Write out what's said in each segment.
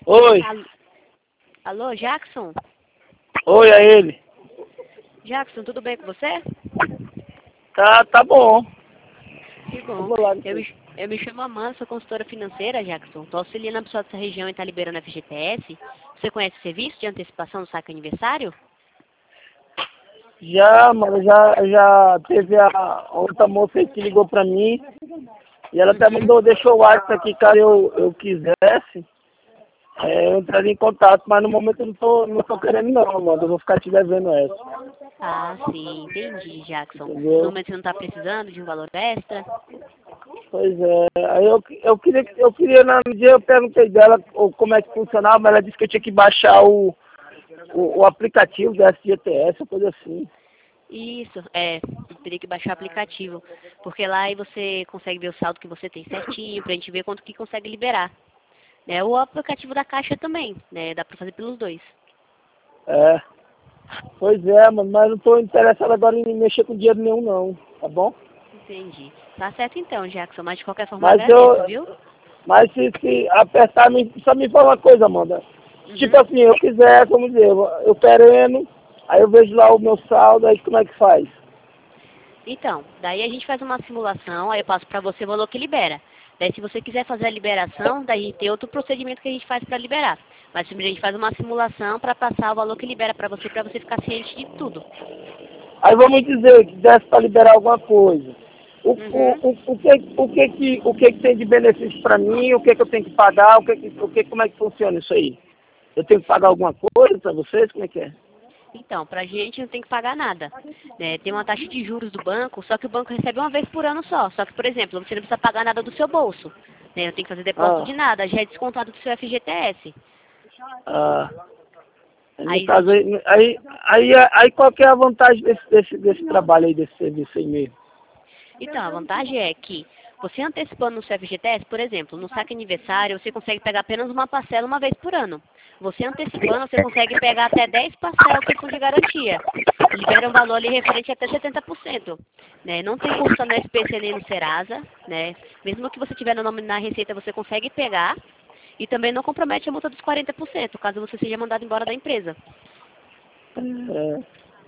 Oi. Alô, Jackson? Oi, é ele. Jackson, tudo bem com você? Tá bom. Que Eu bom. vou lá Eu depois. me, eu me chamo Amanda, sou consultora financeira, Jackson. Estou auxiliando a pessoa dessa região e está liberando a FGTS. Você conhece o serviço de antecipação do saque aniversário? Já, mano, já teve a outra moça aí que ligou pra mim e ela até Uhum. deixou o WhatsApp aqui caso eu quisesse. Eu entraria em contato, mas no momento eu não tô querendo não, mano. Eu vou ficar te devendo essa. Ah, sim, entendi, Jackson. No Entendeu? momento você não está precisando de um valor extra? Pois é. Aí eu queria, no dia eu perguntei dela como é que funcionava, mas ela disse que eu tinha que baixar o aplicativo do FGTS, coisa assim. Isso, teria que baixar o aplicativo, porque lá aí você consegue ver o saldo que você tem certinho, pra gente ver quanto que consegue liberar. Né? O aplicativo da Caixa também, né? Dá pra fazer pelos dois. É. Pois é, mano, mas não tô interessado agora em mexer com dinheiro nenhum não, tá bom? Entendi. Tá certo então, Jackson, mas de qualquer forma eu Mas agradeço, viu? se apertar, só me fala uma coisa, Amanda. Tipo Uhum. assim, eu quiser, vamos dizer, eu querendo, aí eu vejo lá o meu saldo, aí como é que faz? Então, daí a gente faz uma simulação, aí eu passo pra você o valor que libera. Daí se você quiser fazer a liberação, daí tem outro procedimento que a gente faz para liberar. Mas primeiro a gente faz uma simulação para passar o valor que libera para você ficar ciente de tudo. Aí vamos dizer que desse para liberar alguma coisa. Uhum. O que que tem de benefício para mim? O que que eu tenho que pagar? Como é que funciona isso aí? Eu tenho que pagar alguma coisa para vocês? Como é que é? Então, pra gente não tem que pagar nada. Né? Tem uma taxa de juros do banco, só que o banco recebe uma vez por ano só. Só que, por exemplo, você não precisa pagar nada do seu bolso. Né? Não tem que fazer depósito de Ah, nada, já é descontado do seu FGTS. ah, no Aí caso existe. aí qual que é a vantagem desse trabalho aí, desse serviço aí mesmo? Então, a vantagem é que você antecipando no seu FGTS, por exemplo, no saque aniversário, você consegue pegar apenas uma parcela uma vez por ano. Você antecipando, você consegue pegar até 10 parcelas que são de garantia. Libera um valor ali referente até 70%. Né? Não tem custo no SPC nem no Serasa. Né? Mesmo que você tiver no nome na Receita, você consegue pegar. E também não compromete a multa dos 40%, caso você seja mandado embora da empresa. É,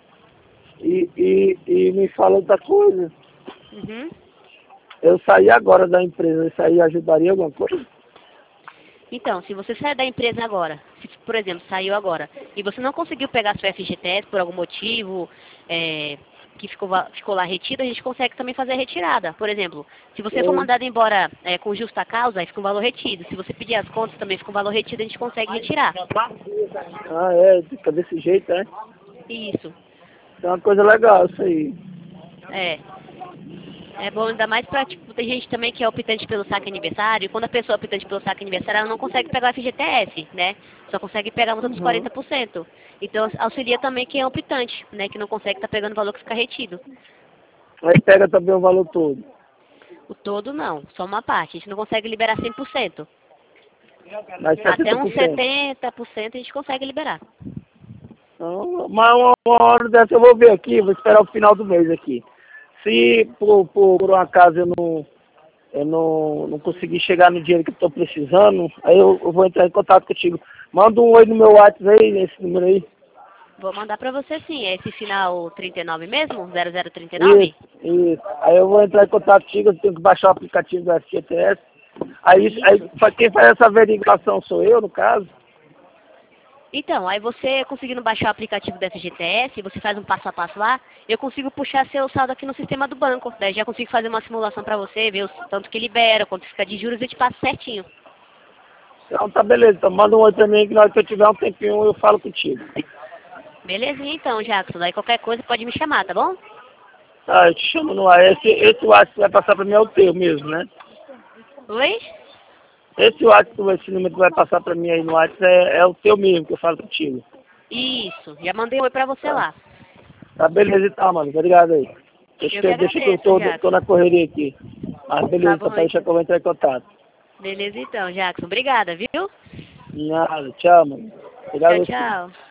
e me fala outra coisa. Uhum. Eu saí agora da empresa, isso aí ajudaria alguma coisa? Então, se você sair da empresa agora, se, por exemplo, saiu agora, e você não conseguiu pegar seu FGTS por algum motivo, que ficou lá retido, a gente consegue também fazer a retirada. Por exemplo, se você for Oi. mandado embora com justa causa, aí fica um valor retido. Se você pedir as contas, também fica um valor retido, a gente consegue retirar. Ah, é, fica desse jeito, é? Isso. É uma coisa legal isso aí. É. É bom ainda mais pra, tipo, tem gente também que é optante pelo saque aniversário, e quando a pessoa é optante pelo saque aniversário, ela não consegue pegar o FGTS, né? Só consegue pegar a multa dos Uhum. 40%. Então auxilia também quem é optante, né? Que não consegue estar pegando o valor que fica retido. Aí pega também o valor todo. O todo não, só uma parte. A gente não consegue liberar 100%. Mais Até uns 70%. 70% a gente consegue liberar. Então, mas uma hora dessa eu vou ver aqui, vou esperar o final do mês aqui. Se por um acaso eu não conseguir chegar no dinheiro que eu estou precisando, aí eu vou entrar em contato contigo. Manda um oi no meu WhatsApp aí, nesse número aí. Vou mandar pra você sim. É esse final 39 mesmo? 0039? Isso, isso. Aí eu vou entrar em contato contigo, eu tenho que baixar o aplicativo do FGTS. Aí Isso. quem faz essa averiguação sou eu, no caso. Então, aí você conseguindo baixar o aplicativo do FGTS, você faz um passo a passo lá, eu consigo puxar seu saldo aqui no sistema do banco. Daí já consigo fazer uma simulação para você, ver o tanto que libera, quanto fica de juros e te passo certinho. Então tá beleza, então manda um oi pra mim que na hora que eu tiver um tempinho eu falo contigo. Belezinha então, Jackson. Daí qualquer coisa pode me chamar, tá bom? Tá, eu te chamo no ar. Esse WhatsApp que vai passar pra mim é o teu mesmo, né? Oi? Esse WhatsApp, esse número que vai passar pra mim aí no WhatsApp é o teu mesmo que eu falo contigo. Isso. Já mandei um oi pra você Tá, lá. tá beleza então, mano. Obrigado aí. Eu que Deixa que eu agradeço, tô na Jackson. correria aqui. Mas Tá beleza, então bom deixa então. que eu vou entrar em contato. Beleza então, Jackson. Obrigada, viu? Nada, tchau, mano. Tchau, Obrigado a você. tchau.